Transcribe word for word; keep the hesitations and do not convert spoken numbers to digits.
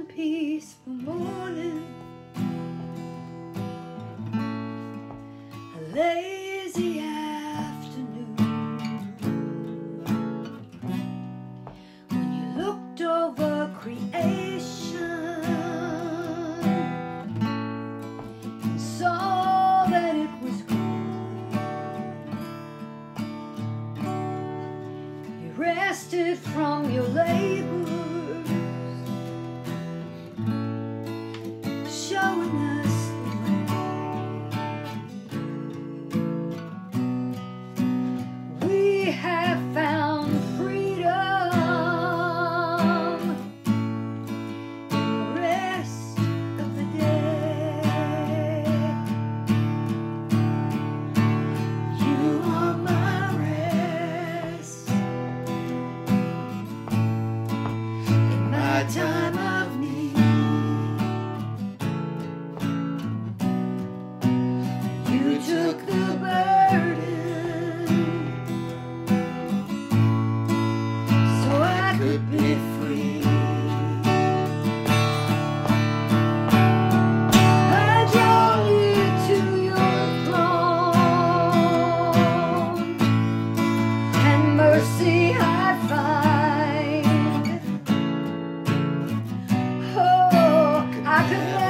one peaceful morning, a lazy afternoon, when you looked over creation and saw that it was good, you rested from your labors, showing us the way. We have found freedom in the rest of the day. You are my rest in my time of need. You took the burden so I could be free. I draw near to your throne, and mercy I find. Oh, I could